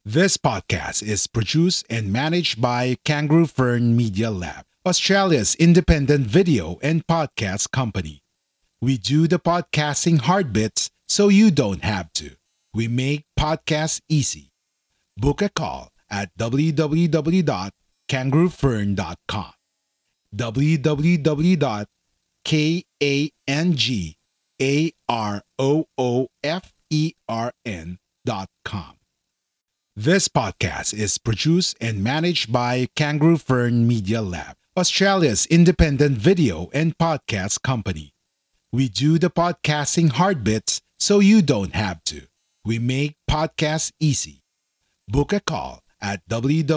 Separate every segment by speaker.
Speaker 1: This podcast is produced and managed by Kangaroo Fern Media Lab, Australia's independent video and podcast company. We do the podcasting hard bits so you don't have to. We make podcasts easy. Book a call at www.kangaroofern.com. www.kangaroofern.com. This podcast is produced and managed by Kangaroo Fern Media Lab, Australia's independent video and podcast company. We do the podcasting hard bits so you don't have to. We make podcasts easy. Book a call at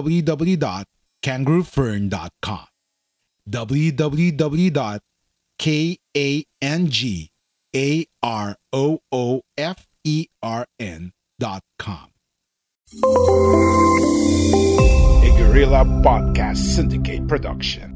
Speaker 1: www.kangaroofern.com. www.kangaroofern.com. A Guerrilla Podcast Syndicate production.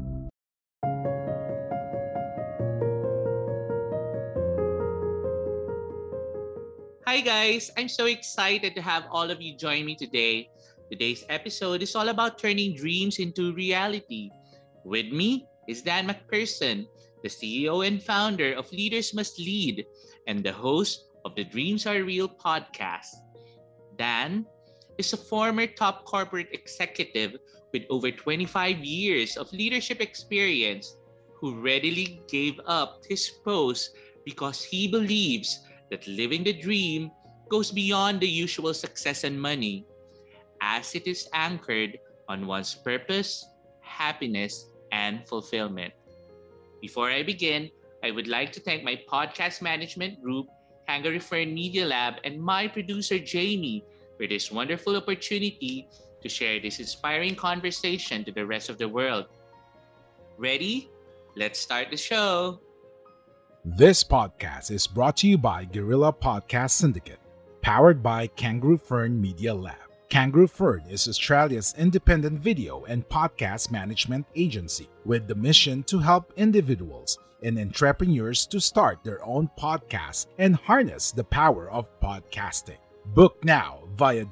Speaker 2: Hi guys, I'm so excited to have all of you join me today. Today's episode is all about turning dreams into reality. With me is Dan McPherson, the CEO and founder of Leaders Must Lead and the host of the Dreams Are Real podcast. Dan is a former top corporate executive with over 25 years of leadership experience who readily gave up his post because he believes that living the dream goes beyond the usual success and money, as it is anchored on one's purpose, happiness, and fulfillment. Before I begin, I would like to thank my podcast management group, Kangaroo Fern Media Lab, and my producer, Jamie, for this wonderful opportunity to share this inspiring conversation to the rest of the world. Ready? Let's start the show.
Speaker 1: This podcast is brought to you by Guerrilla Podcast Syndicate, powered by Kangaroo Fern Media Lab. Kangaroo Fern is Australia's independent video and podcast management agency with the mission to help individuals and entrepreneurs to start their own podcasts and harness the power of podcasting. Book now via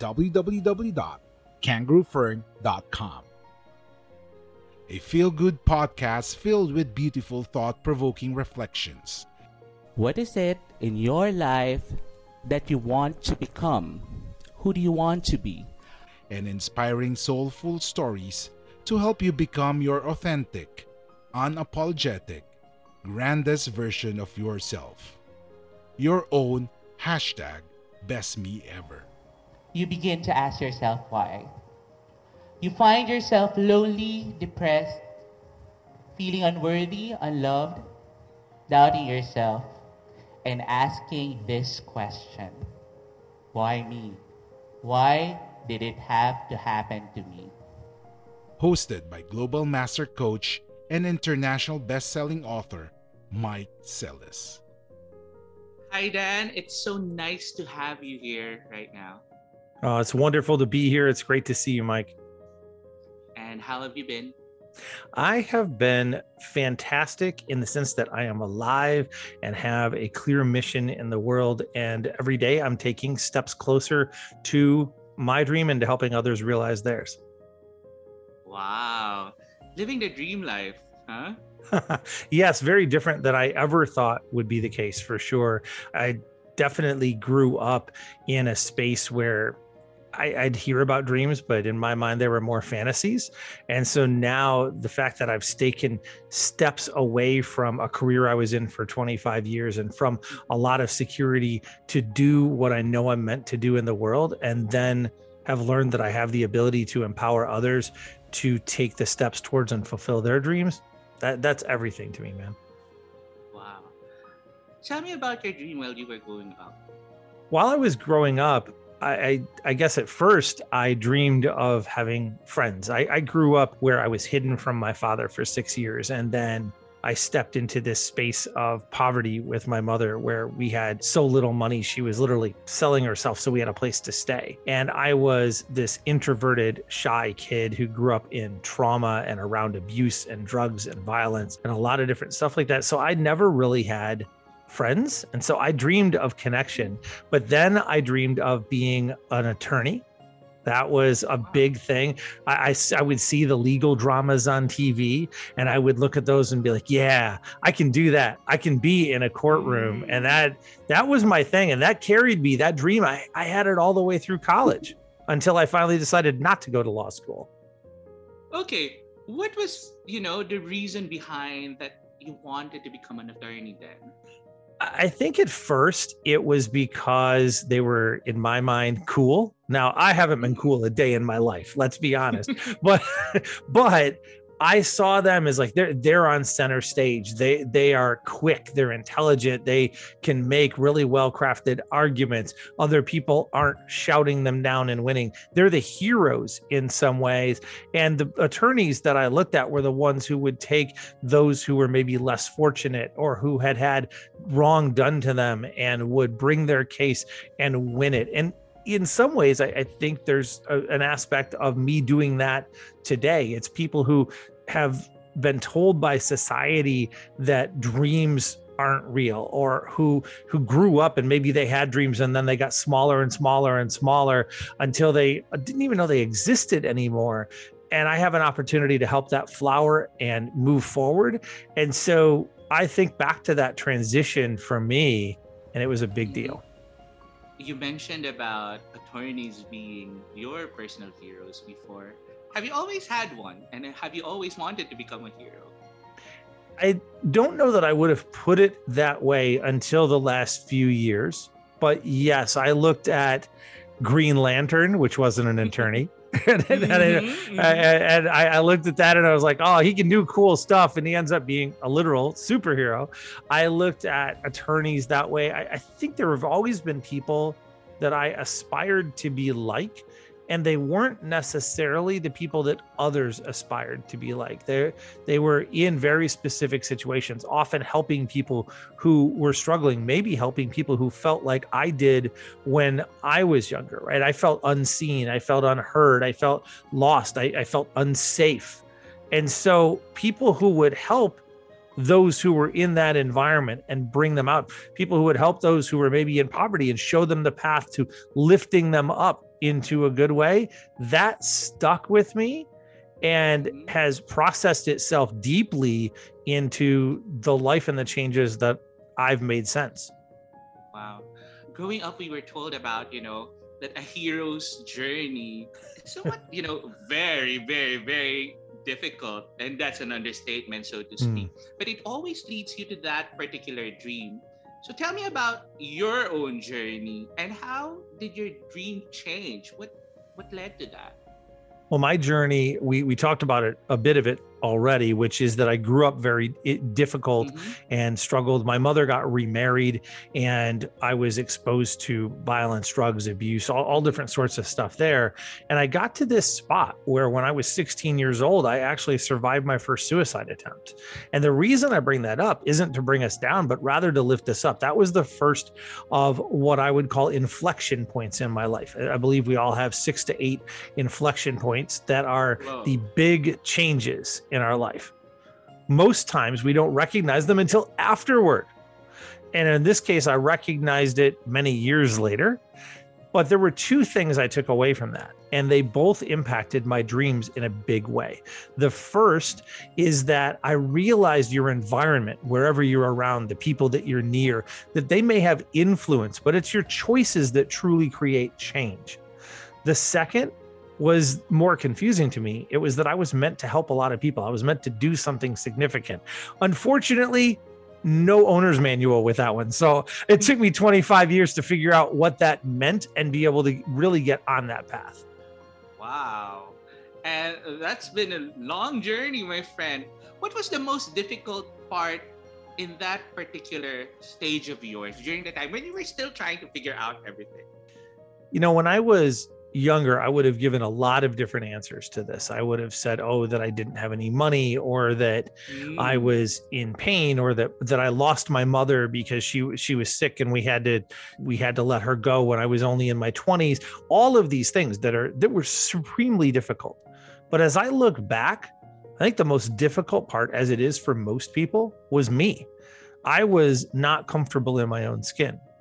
Speaker 1: www.kangaroofern.com. A feel-good podcast filled with beautiful thought-provoking reflections.
Speaker 3: What is it in your life that you want to become? Who do you want to be?
Speaker 1: And inspiring soulful stories to help you become your authentic, unapologetic, grandest version of yourself. Your own #best me ever.
Speaker 4: You begin to ask yourself why. You find yourself lonely, depressed, feeling unworthy, unloved, doubting yourself, and asking this question: why me? Why did it have to happen to me?
Speaker 1: Hosted by Global Master Coach and international best-selling author, Mike Sellis.
Speaker 2: Hi Dan, it's so nice to have you here right now.
Speaker 5: It's wonderful to be here. It's great to see you, Mike.
Speaker 2: And how have you been?
Speaker 5: I have been fantastic in the sense that I am alive and have a clear mission in the world. And every day I'm taking steps closer to my dream and to helping others realize theirs.
Speaker 2: Wow. Living the dream life, huh?
Speaker 5: Yes, very different than I ever thought would be the case, for sure. I definitely grew up in a space where I'd hear about dreams, but in my mind, there were more fantasies. And so now the fact that I've taken steps away from a career I was in for 25 years and from a lot of security to do what I know I'm meant to do in the world, and then have learned that I have the ability to empower others to take the steps towards and fulfill their dreams. That's everything to me, man.
Speaker 2: Wow. Tell me about your dream while you were growing up.
Speaker 5: While I was growing up, I guess at first I dreamed of having friends. I grew up where I was hidden from my father for 6 years. And then I stepped into this space of poverty with my mother where we had so little money. She was literally selling herself so we had a place to stay. And I was this introverted, shy kid who grew up in trauma and around abuse and drugs and violence and a lot of different stuff like that. So I never really had friends. And so I dreamed of connection, but then I dreamed of being an attorney That was a big thing. I would see the legal dramas on TV and I would look at those and be like, yeah, I can do that. I can be in a courtroom. And that was my thing. And that carried me, that dream. I had it all the way through college until I finally decided not to go to law school.
Speaker 2: Okay. What was, the reason behind that you wanted to become an attorney then?
Speaker 5: I think at first it was because they were, in my mind, cool. Now, I haven't been cool a day in my life, let's be honest. but I saw them as like they're on center stage. They are quick, they're intelligent, they can make really well-crafted arguments. Other people aren't shouting them down and winning. They're the heroes in some ways. And the attorneys that I looked at were the ones who would take those who were maybe less fortunate or who had wrong done to them and would bring their case and win it. And in some ways, I think there's an aspect of me doing that today. It's people who have been told by society that dreams aren't real, or who grew up and maybe they had dreams and then they got smaller and smaller and smaller until they didn't even know they existed anymore. And I have an opportunity to help that flower and move forward. And so I think back to that transition for me, and it was a big deal.
Speaker 2: You mentioned about attorneys being your personal heroes before. Have you always had one? And have you always wanted to become a hero?
Speaker 5: I don't know that I would have put it that way until the last few years. But yes, I looked at Green Lantern, which wasn't an attorney. and I looked at that and I was like, oh, he can do cool stuff. And he ends up being a literal superhero. I looked at attorneys that way. I think there have always been people that I aspired to be like, and they weren't necessarily the people that others aspired to be like. They were in very specific situations, often helping people who were struggling, maybe helping people who felt like I did when I was younger, right? I felt unseen, I felt unheard, I felt lost, I felt unsafe. And so people who would help those who were in that environment and bring them out, people who would help those who were maybe in poverty and show them the path to lifting them up into a good way, that stuck with me and has processed itself deeply into the life and the changes that I've made since.
Speaker 2: Wow. Growing up, we were told about, that a hero's journey is somewhat, very, very, very difficult. And that's an understatement, so to speak. But it always leads you to that particular dream. So tell me about your own journey and how did your dream change? What led to that?
Speaker 5: Well, my journey, we talked about it, a bit of it already, which is that I grew up very difficult and struggled. My mother got remarried and I was exposed to violence, drugs, abuse, all different sorts of stuff there. And I got to this spot where when I was 16 years old, I actually survived my first suicide attempt. And the reason I bring that up isn't to bring us down, but rather to lift us up. That was the first of what I would call inflection points in my life. I believe we all have 6 to 8 inflection points that are the big changes in our life. Most times we don't recognize them until afterward. And in this case, I recognized it many years later. But there were 2 things I took away from that, and they both impacted my dreams in a big way. The first is that I realized your environment, wherever you're around, the people that you're near, that they may have influence, but it's your choices that truly create change. The second was more confusing to me. It was that I was meant to help a lot of people. I was meant to do something significant. Unfortunately, no owner's manual with that one. So it took me 25 years to figure out what that meant and be able to really get on that path.
Speaker 2: Wow. And that's been a long journey, my friend. What was the most difficult part in that particular stage of yours during the time when you were still trying to figure out everything?
Speaker 5: When I was younger, I would have given a lot of different answers to this. I would have said, that I didn't have any money, or that I was in pain, or that I lost my mother because she was sick and we had to let her go when I was only in my 20s. All of these things that were supremely difficult. But as I look back, I think the most difficult part, as it is for most people, was me. I was not comfortable in my own skin.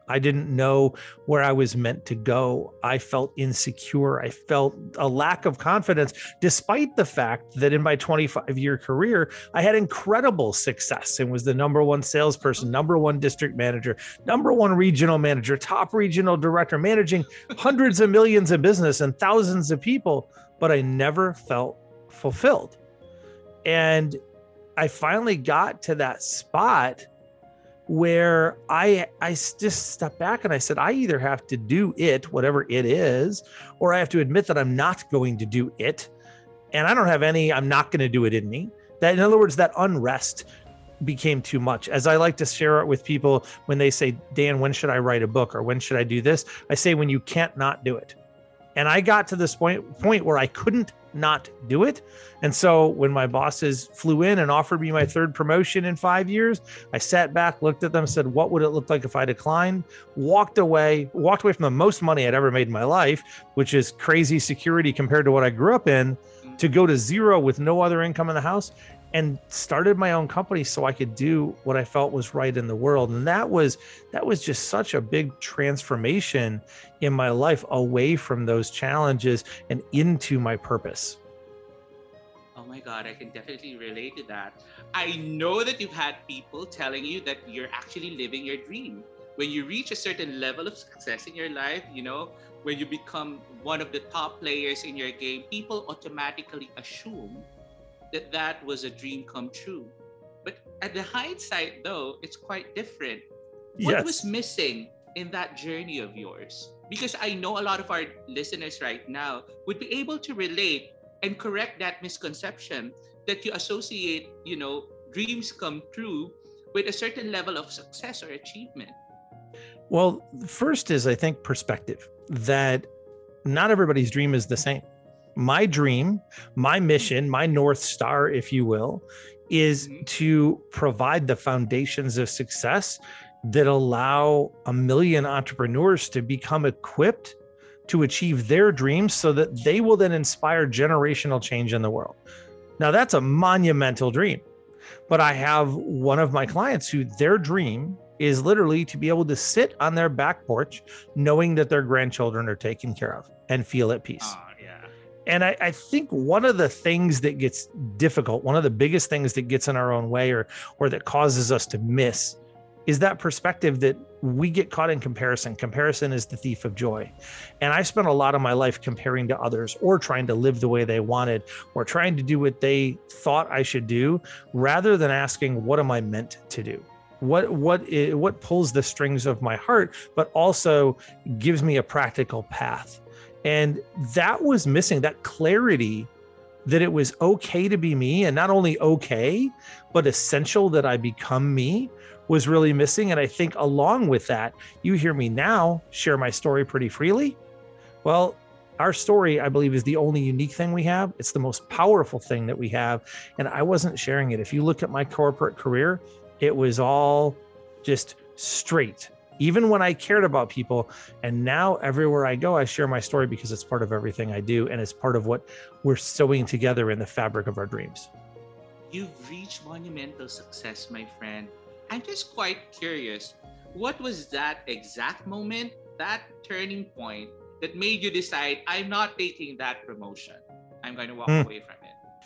Speaker 5: I didn't know where I was meant to go. I felt insecure. I felt a lack of confidence, despite the fact that in my 25-year career, I had incredible success and was the number one salesperson, number one district manager, number one regional manager, top regional director, managing hundreds of millions of business and thousands of people, but I never felt fulfilled. And I finally got to that spot where I just stepped back and I said, I either have to do it, whatever it is, or I have to admit that I'm not going to do it. And I don't have any, I'm not going to do it in me. That, in other words, that unrest became too much. As I like to share it with people when they say, Dan, when should I write a book? Or when should I do this? I say, when you can't not do it. And I got to this point where I couldn't not do it. And so when my bosses flew in and offered me my third promotion in 5 years, I sat back, looked at them, said, what would it look like if I declined? Walked away from the most money I'd ever made in my life, which is crazy security compared to what I grew up in, to go to zero with no other income in the house, and started my own company so I could do what I felt was right in the world. And that was just such a big transformation in my life, away from those challenges and into my purpose.
Speaker 2: Oh my God, I can definitely relate to that. I know that you've had people telling you that you're actually living your dream. When you reach a certain level of success in your life, when you become one of the top players in your game, people automatically assume that was a dream come true. But at the hindsight, though, it's quite different. What was missing in that journey of yours? Because I know a lot of our listeners right now would be able to relate and correct that misconception that you associate, dreams come true with a certain level of success or achievement.
Speaker 5: Well, first is, I think, perspective, that not everybody's dream is the same. My dream, my mission, my North Star, if you will, is to provide the foundations of success that allow 1 million entrepreneurs to become equipped to achieve their dreams so that they will then inspire generational change in the world. Now, that's a monumental dream, but I have one of my clients who their dream is literally to be able to sit on their back porch knowing that their grandchildren are taken care of and feel at peace. And I think one of the things that gets difficult, one of the biggest things that gets in our own way or that causes us to miss, is that perspective that we get caught in comparison. Comparison is the thief of joy. And I spent a lot of my life comparing to others, or trying to live the way they wanted, or trying to do what they thought I should do, rather than asking, what am I meant to do? What pulls the strings of my heart, but also gives me a practical path. And that was missing, that clarity that it was okay to be me, and not only okay, but essential that I become me, was really missing. And I think along with that, you hear me now share my story pretty freely. Well, our story, I believe, is the only unique thing we have. It's the most powerful thing that we have. And I wasn't sharing it. If you look at my corporate career, it was all just straight, even when I cared about people. And now everywhere I go, I share my story because it's part of everything I do. And it's part of what we're sewing together in the fabric of our dreams.
Speaker 2: You've reached monumental success, my friend. I'm just quite curious. What was that exact moment, that turning point that made you decide, I'm not taking that promotion? I'm going to walk away from it.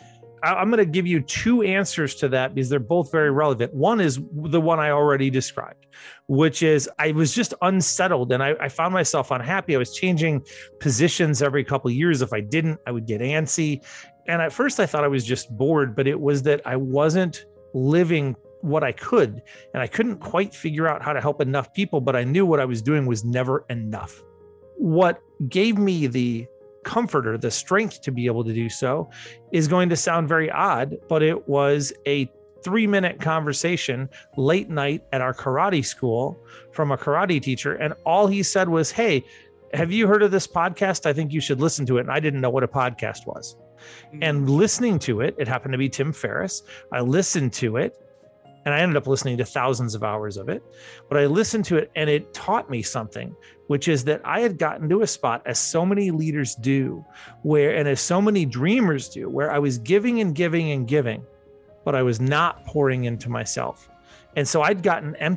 Speaker 5: I'm going to give you two answers to that because they're both very relevant. One is the one I already described, which is I was just unsettled and I found myself unhappy. I was changing positions every couple of years. If I didn't, I would get antsy. And at first I thought I was just bored, but it was that I wasn't living what I could, and I couldn't quite figure out how to help enough people, but I knew what I was doing was never enough. What gave me the comfort or the strength to be able to do so is going to sound very odd, but it was a 3-minute conversation late night at our karate school from a karate teacher. And all he said was, hey, have you heard of this podcast? I think you should listen to it. And I didn't know what a podcast was. And listening to it, it happened to be Tim Ferriss. I listened to it and I ended up listening to thousands of hours of it, but I listened to it and it taught me something, which is that I had gotten to a spot, as so many leaders do, and as so many dreamers do, where I was giving and giving and giving, but I was not pouring into myself. And so I'd gotten empty.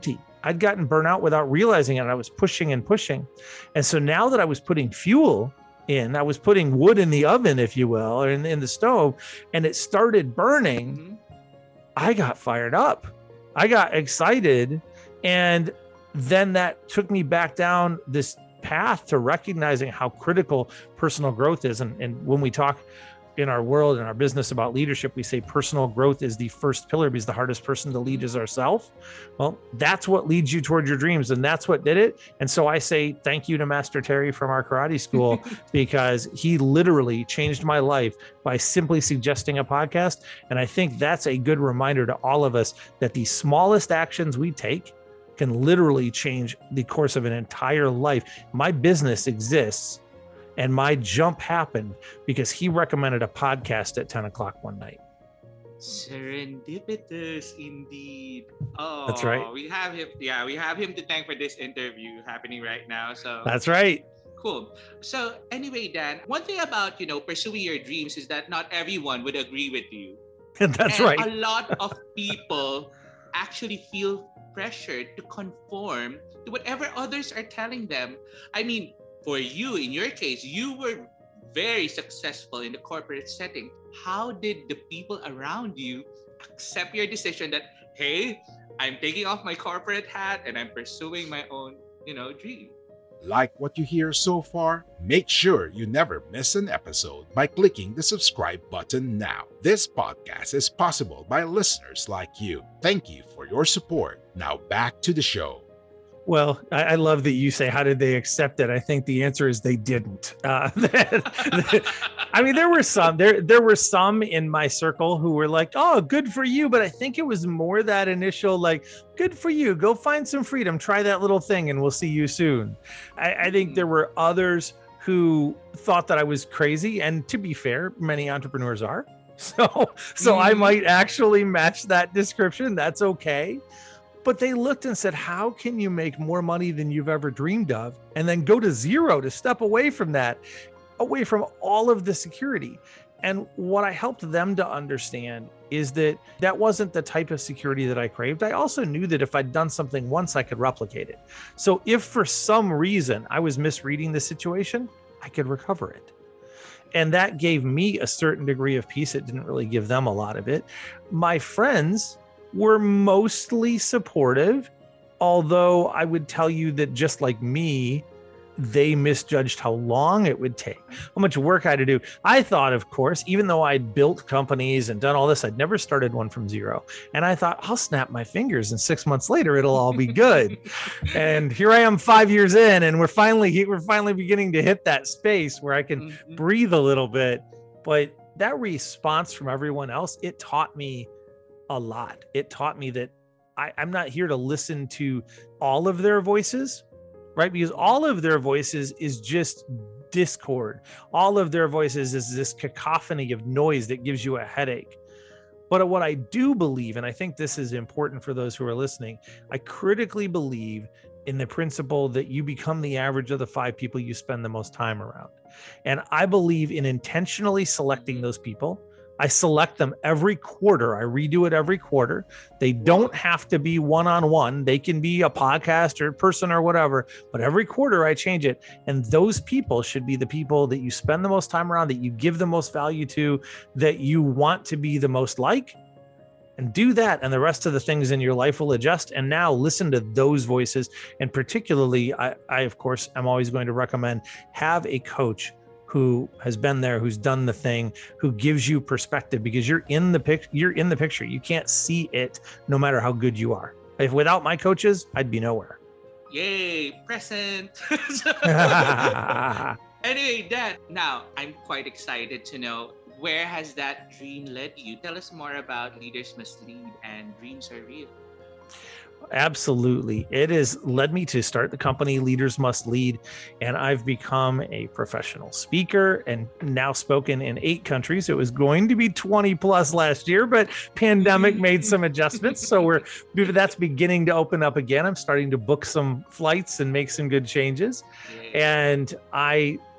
Speaker 5: I'd gotten burnout without realizing it. I was pushing and pushing. And so now that I was putting fuel in, I was putting wood in the oven, if you will, or in the stove, and it started burning, I got fired up. I got excited. And then that took me back down this path to recognizing how critical personal growth is. And when we talk in our world and our business about leadership, we say personal growth is the first pillar because the hardest person to lead is ourselves. Well, that's what leads you toward your dreams. And that's what did it. And so I say thank you to Master Terry from our karate school because he literally changed my life by simply suggesting a podcast. And I think that's a good reminder to all of us that the smallest actions we take can literally change the course of an entire life. My business exists and my jump happened because he recommended a podcast at 10 o'clock one night.
Speaker 2: Serendipitous indeed. Oh,
Speaker 5: that's right.
Speaker 2: We have him. Yeah, we have him to thank for this interview happening right now. So
Speaker 5: that's right.
Speaker 2: Cool. So anyway, Dan, one thing about, pursuing your dreams is that not everyone would agree with you.
Speaker 5: That's right.
Speaker 2: A lot of people actually feel pressured to conform to whatever others are telling them. I mean, for you, in your case, you were very successful in the corporate setting. How did the people around you accept your decision that, hey, I'm taking off my corporate hat and I'm pursuing my own, dream?
Speaker 1: Like what you hear so far? Make sure you never miss an episode by clicking the subscribe button now. This podcast is possible by listeners like you. Thank you for your support. Now back to the show.
Speaker 5: Well, I love that you say, how did they accept it? I think the answer is they didn't. I mean, there were some in my circle who were like, oh, good for you. But I think it was more that initial, like, good for you. Go find some freedom. Try that little thing and we'll see you soon. I think there were others who thought that I was crazy. And to be fair, many entrepreneurs are. So I might actually match that description. That's okay. But they looked and said, how can you make more money than you've ever dreamed of? And then go to zero, to step away from that, away from all of the security. And what I helped them to understand is that that wasn't the type of security that I craved. I also knew that if I'd done something once, I could replicate it. So if for some reason I was misreading the situation, I could recover it. And that gave me a certain degree of peace. It didn't really give them a lot of it. My friends were mostly supportive, although I would tell you that just like me, they misjudged how long it would take, how much work I had to do. I thought, of course, even though I'd built companies and done all this, I'd never started one from zero. And I thought, I'll snap my fingers and 6 months later, it'll all be good. And here I am 5 years in, and we're finally beginning to hit that space where I can breathe a little bit. But that response from everyone else, it taught me a lot. It taught me that I'm not here to listen to all of their voices, right? Because all of their voices is just discord. All of their voices is this cacophony of noise that gives you a headache. But what I do believe, and I think this is important for those who are listening, I critically believe in the principle that you become the average of the 5 people you spend the most time around. And I believe in intentionally selecting those people. I select them every quarter. I redo it every quarter. They don't have to be one-on-one. They can be a podcast or person or whatever, but every quarter I change it. And those people should be the people that you spend the most time around, that you give the most value to, that you want to be the most like. And do that, and the rest of the things in your life will adjust. And now listen to those voices. And particularly, I of course, am always going to recommend have a coach who has been there, who's done the thing, who gives you perspective, because you're in the picture. You can't see it no matter how good you are. If without my coaches, I'd be nowhere.
Speaker 2: Yay, present. Anyway, Dan, now I'm quite excited to know, where has that dream led you? Tell us more about Leaders Must Lead and Dreams Are Real.
Speaker 5: Absolutely. It has led me to start the company Leaders Must Lead, and I've become a professional speaker and now spoken in 8 countries. It was going to be 20 plus last year, but pandemic made some adjustments. So that's beginning to open up again. I'm starting to book some flights and make some good changes. And I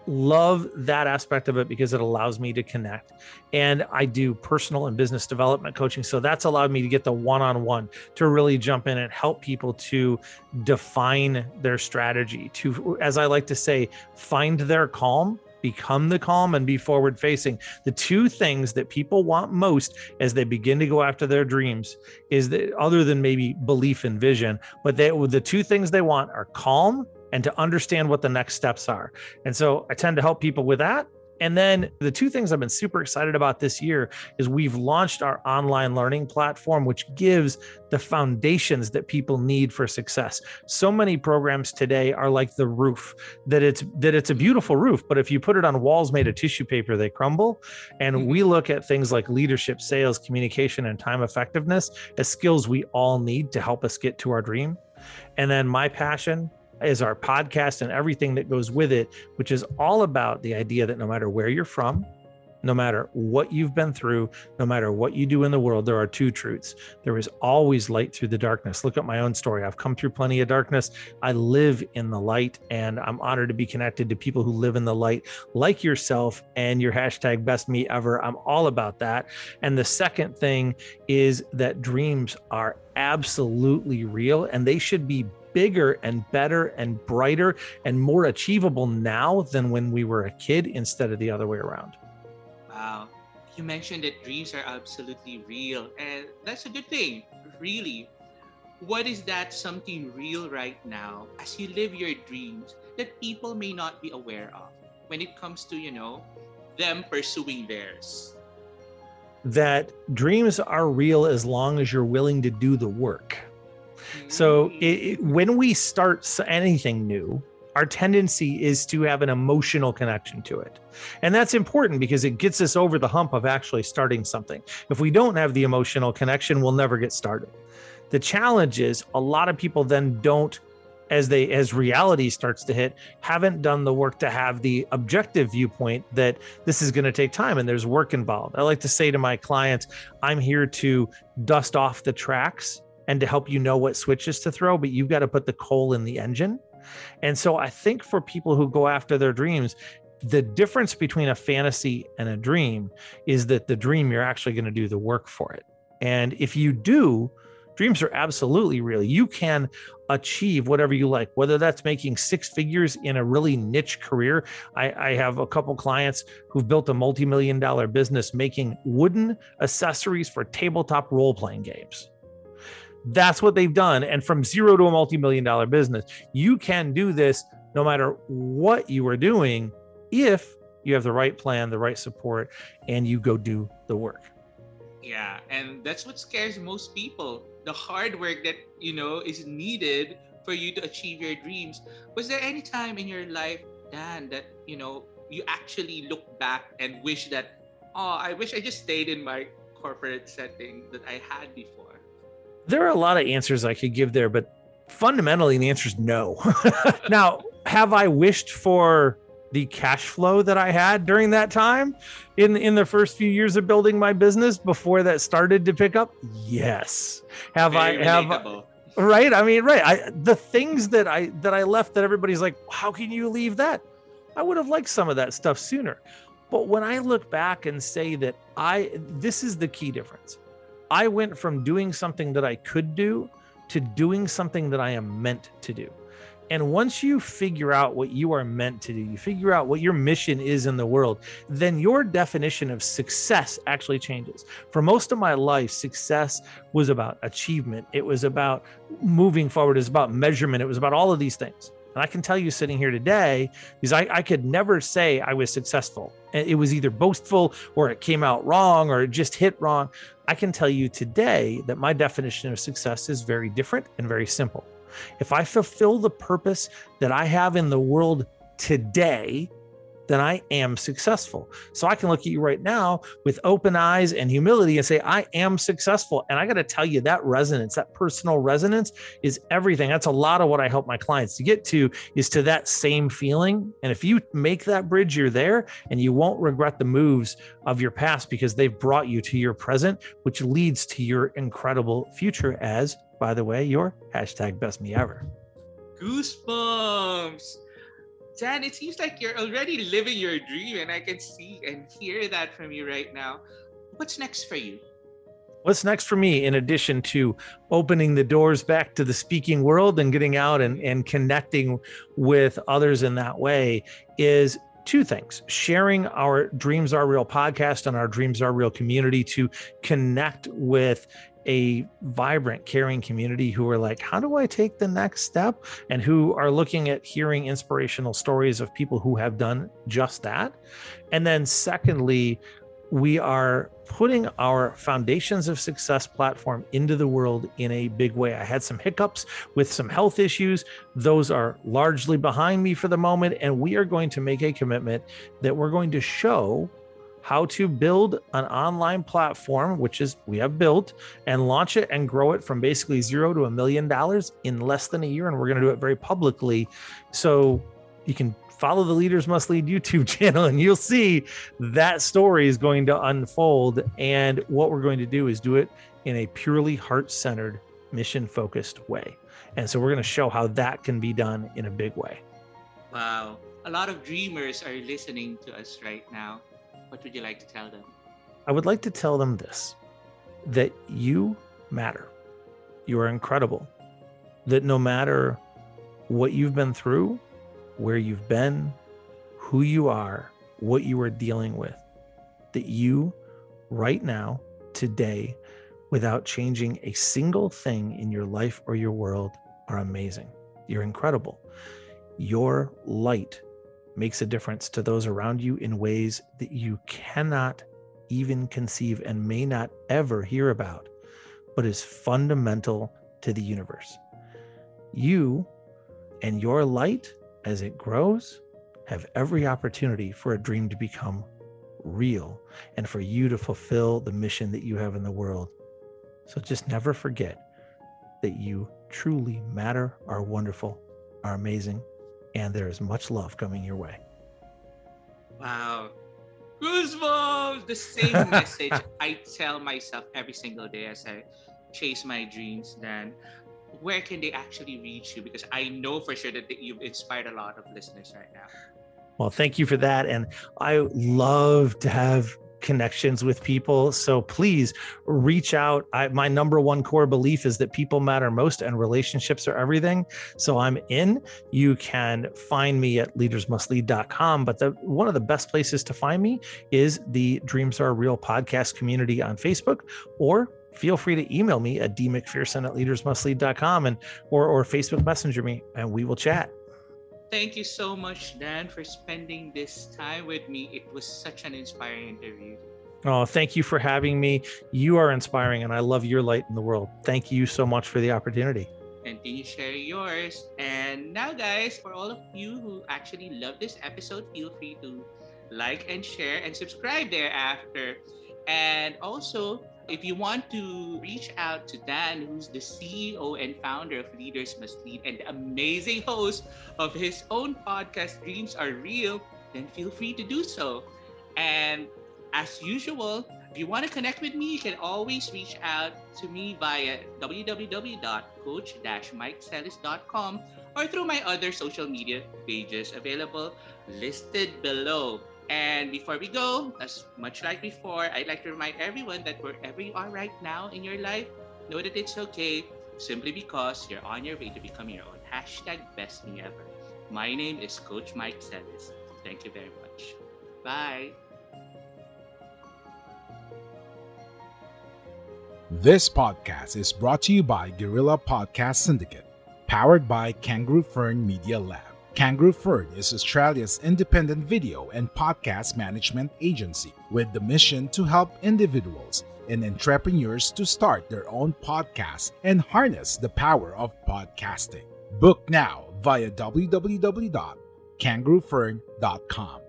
Speaker 5: love that aspect of it because it allows me to connect. And I do personal and business development coaching. So that's allowed me to get the one-on-one to really jump in and help people to define their strategy, to, as I like to say, find their calm, become the calm, and be forward facing. The two things that people want most as they begin to go after their dreams is that, other than maybe belief and vision, but the two things they want are calm and to understand what the next steps are. And so I tend to help people with that. And then the two things I've been super excited about this year is we've launched our online learning platform, which gives the foundations that people need for success. So many programs today are like the roof, that it's a beautiful roof, but if you put it on walls made of tissue paper, they crumble. And we look at things like leadership, sales, communication, and time effectiveness as skills we all need to help us get to our dream. And then my passion is our podcast and everything that goes with it, which is all about the idea that no matter where you're from, no matter what you've been through, no matter what you do in the world, there are two truths. There is always light through the darkness. Look at my own story. I've come through plenty of darkness. I live in the light, and I'm honored to be connected to people who live in the light like yourself and your hashtag best me ever. I'm all about that. And the second thing is that dreams are absolutely real, and they should be bigger and better and brighter and more achievable now than when we were a kid, instead of the other way around.
Speaker 2: Wow. You mentioned that dreams are absolutely real, and that's a good thing, really. What is that something real right now as you live your dreams that people may not be aware of when it comes to, them pursuing theirs?
Speaker 5: That dreams are real as long as you're willing to do the work. So when we start anything new, our tendency is to have an emotional connection to it. And that's important because it gets us over the hump of actually starting something. If we don't have the emotional connection, we'll never get started. The challenge is a lot of people then don't, as reality starts to hit, haven't done the work to have the objective viewpoint that this is going to take time and there's work involved. I like to say to my clients, I'm here to dust off the tracks and to help you know what switches to throw, but you've got to put the coal in the engine. And so I think for people who go after their dreams, the difference between a fantasy and a dream is that the dream, you're actually going to do the work for it. And if you do, dreams are absolutely real. You can achieve whatever you like, whether that's making six figures in a really niche career. I have a couple clients who've built a multi-million-dollar business making wooden accessories for tabletop role-playing games. That's what they've done. And from zero to a multi-million-dollar business, you can do this no matter what you are doing if you have the right plan, the right support, and you go do the work.
Speaker 2: Yeah, and that's what scares most people. The hard work that, is needed for you to achieve your dreams. Was there any time in your life, Dan, that, you actually look back and wish that, I wish I just stayed in my corporate setting that I had before?
Speaker 5: There are a lot of answers I could give there, but fundamentally the answer is no. Now, have I wished for the cash flow that I had during that time in the first few years of building my business before that started to pick up? Yes. Right? I mean, right. The things that I left that everybody's like, how can you leave that? I would have liked some of that stuff sooner. But when I look back and say that this is the key difference. I went from doing something that I could do to doing something that I am meant to do. And once you figure out what you are meant to do, you figure out what your mission is in the world, then your definition of success actually changes. For most of my life, success was about achievement. It was about moving forward. It was about measurement. It was about all of these things. And I can tell you sitting here today, because I could never say I was successful. It was either boastful or it came out wrong or it just hit wrong. I can tell you today that my definition of success is very different and very simple. If I fulfill the purpose that I have in the world today, then I am successful. So I can look at you right now with open eyes and humility and say, I am successful. And I got to tell you, that resonance, that personal resonance is everything. That's a lot of what I help my clients to get to, is to that same feeling. And if you make that bridge, you're there, and you won't regret the moves of your past because they've brought you to your present, which leads to your incredible future as, by the way, your hashtag best me ever.
Speaker 2: Goosebumps. Dan, it seems like you're already living your dream, and I can see and hear that from you right now. What's next for you?
Speaker 5: What's next for me, in addition to opening the doors back to the speaking world and getting out and connecting with others in that way, is two things: sharing our Dreams Are Real podcast and our Dreams Are Real community to connect with a vibrant, caring community who are like, how do I take the next step? And who are looking at hearing inspirational stories of people who have done just that. And then secondly, we are putting our Foundations of Success platform into the world in a big way. I had some hiccups with some health issues. Those are largely behind me for the moment. And we are going to make a commitment that we're going to show how to build an online platform, which is we have built, and launch it and grow it from basically $0 to $1 million in less than a year. And we're going to do it very publicly. So you can follow the Leaders Must Lead YouTube channel and you'll see that story is going to unfold. And what we're going to do is do it in a purely heart-centered, mission-focused way. And so we're going to show how that can be done in a big way.
Speaker 2: Wow. A lot of dreamers are listening to us right now. What would you like to tell them?
Speaker 5: I would like to tell them this, that you matter. You are incredible. That no matter what you've been through, where you've been, who you are, what you are dealing with, that you right now, today, without changing a single thing in your life or your world, are amazing. You're incredible. Your light makes a difference to those around you in ways that you cannot even conceive and may not ever hear about, but is fundamental to the universe. You and your light, as it grows, have every opportunity for a dream to become real and for you to fulfill the mission that you have in the world. So just never forget that you truly matter, are wonderful, are amazing, and there is much love coming your way.
Speaker 2: Wow. Goosebumps! The same message I tell myself every single day as I chase my dreams. Then where can they actually reach you? Because I know for sure that you've inspired a lot of listeners right now.
Speaker 5: Well, thank you for that. And I love to have connections with people. So please reach out. My number one core belief is that people matter most and relationships are everything. So I'm in. You can find me at leadersmustlead.com. But one of the best places to find me is the Dreams Are Real podcast community on Facebook, or feel free to email me at dmcpherson@leadersmustlead.com or Facebook Messenger me, and we will chat.
Speaker 2: Thank you so much, Dan, for spending this time with me. It was such an inspiring interview.
Speaker 5: Oh, thank you for having me. You are inspiring, and I love your light in the world. Thank you so much for the opportunity.
Speaker 2: Continue sharing yours. And now, guys, for all of you who actually love this episode, feel free to like and share and subscribe thereafter. And also, if you want to reach out to Dan, who's the CEO and founder of Leaders Must Lead and the amazing host of his own podcast, Dreams Are Real, then feel free to do so. And as usual, if you want to connect with me, you can always reach out to me via www.coach-mikesellis.com or through my other social media pages available listed below. And before we go, as much like before, I'd like to remind everyone that wherever you are right now in your life, know that it's okay, simply because you're on your way to become your own #best me ever. My name is Coach Mike Sellis. Thank you very much. Bye.
Speaker 1: This podcast is brought to you by Guerrilla Podcast Syndicate, powered by Kangaroo Fern Media Lab. Kangaroo Fern is Australia's independent video and podcast management agency with the mission to help individuals and entrepreneurs to start their own podcasts and harness the power of podcasting. Book now via www.kangaroofern.com.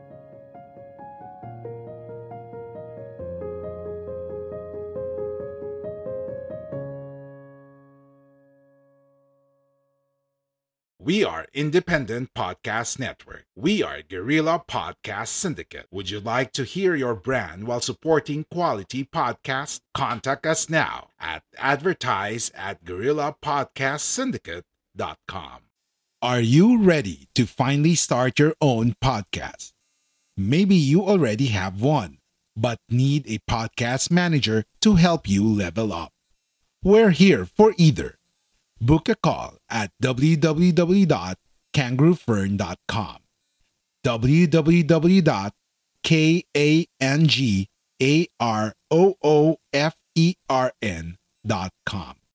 Speaker 1: We are Independent Podcast Network. We are Guerrilla Podcast Syndicate. Would you like to hear your brand while supporting quality podcasts? Contact us now at advertise@guerrillapodcastsyndicate.com. Are you ready to finally start your own podcast? Maybe you already have one, but need a podcast manager to help you level up. We're here for either. Book a call at www.kangaroofern.com. www.kangaroofern.com.